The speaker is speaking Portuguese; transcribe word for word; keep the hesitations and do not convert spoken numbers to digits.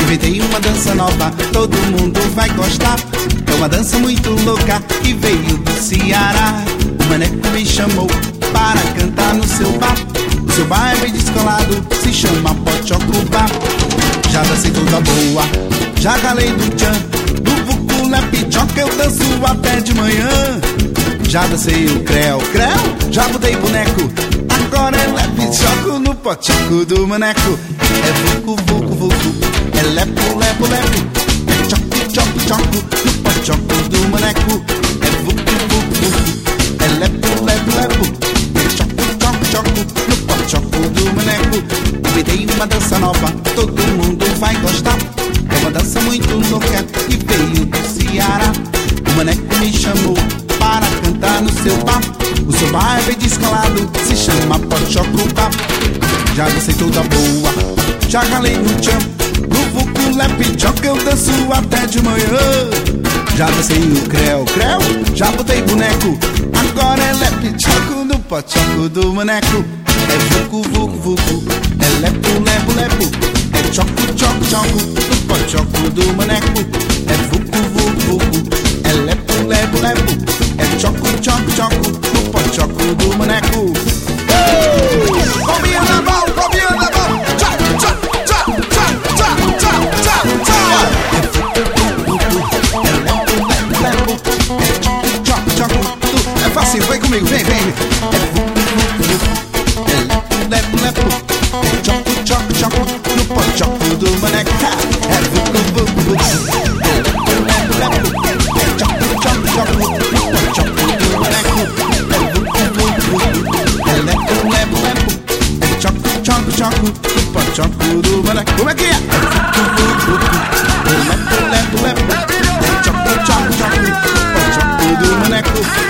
inventei uma dança nova, todo mundo vai gostar. É uma dança muito louca que veio do Ceará. O maneco me chamou para cantar no seu bar. O seu bar é bem descolado, se chama Pochocubá. Já dancei toda boa, já galei do tchan. Do vucu lepichoca eu danço até de manhã. Já dancei o creu, creu, já botei boneco. Agora é lepichoco no pochoco do maneco. É vucu, vucu, vucu, é lepo, lepo, lepo. É choco, choco, choco no pochoco do maneco. É vucu, vucu, vucu, é lepo, lepo, lepo. É choco, choco, choco no pochoco do maneco. Inventei uma dança nova, todo mundo vai gostar. É uma dança muito louca que veio do Ceará. O maneco me chamou para cantar no seu bar. O seu bar é bem descolado, se chama Pochocubá. Já dancei toda boa, já galei no tchan. No vucu lepichoca eu danço até de manhã. Já dancei o creu, creu, já botei boneco. Agora é lepichoco no pochoco do maneco. É vucu, vucu, vucu, é lepo, lepo, lepo. É choco, choco, choco no pochoco do maneco. É vucu, vucu, vucu, é lepo, lepo, lepo. É choco, choco, choco no pochoco do maneco. Palminha na mão, palminha na mão. Tchá, tchá, tchá, tchá, tchá, tchá, tchá, tchá. É lepo, lepo, lepo. É choco, choco, choco. É fácil, vem comigo, vem, vem. É vucu, vucu, é lepo, lepo, lepo. É choco, choco, choco no pochoco do maneco. É vucu, vucu, vucu. É lepo, lepo, lepo. É choco, choco, choco no pochoco do maneco. É vucu, vucu, vucu. É lepo, lepo, lepo. É choco, choco, choco no pochoco do maneco. Como é que é? É vucu, vucu, vucu. É lepo, lepo, lepo. É choco, choco, choco no pochoco do maneco.